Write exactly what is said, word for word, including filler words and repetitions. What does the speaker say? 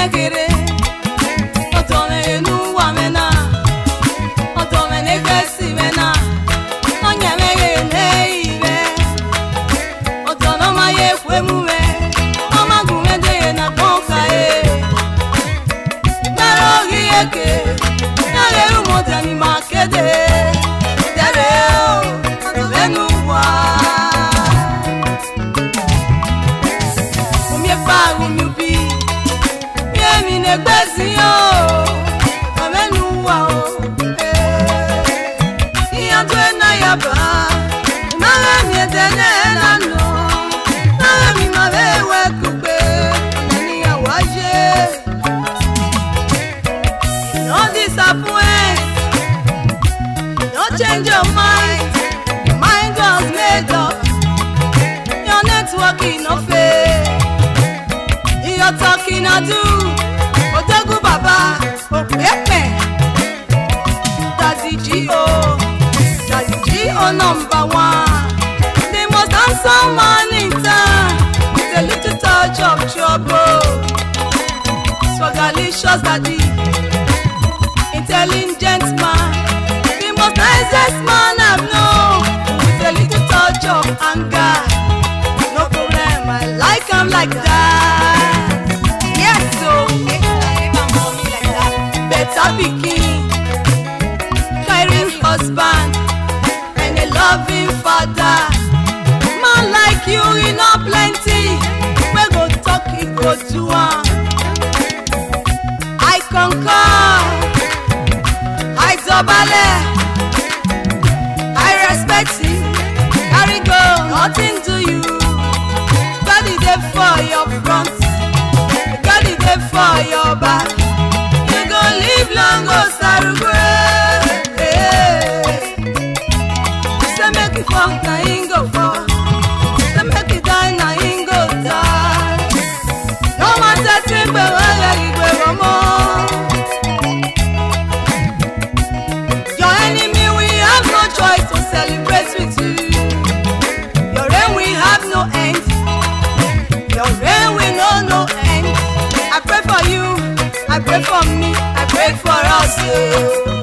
kere otome nu wa mena otome ne kesi mena onya me ne ibe otono ma ye kwemuwe mama gumede na tonka e maro hieke na le umotani makede dere o otome nu wa Gbesiyo amenuwa o eh iyatwe na yaba mara mi etene nano mara mi mabewe kupe ni awaje no disappoint no change your mind your mind was made up your networking no fail you're talking I do Otagu Baba, Opepe, Daddy G O, Daddy G O number one. They must answer man in time with a little touch of trouble. Swagalicious Daddy, intelligent man. The most nicest man I've known with a little touch of anger. No problem, I like him like that. Yes, so. Pikin, caring husband, and a loving father. Man like you, you know plenty. We go talk, it go to one. I concur, I double I respect you. Carry go, nothing to you. God is there for your front, God is there for your back. Live long, oh, Sarugwe. Say make it fun, na ingo fun. Say make it die, na ingo die. No man says to me, well, your enemy, we have no choice to celebrate with you. Your reign, we have no end. Your reign, we know no end. I pray for you, I pray for me. Pray for us, yeah.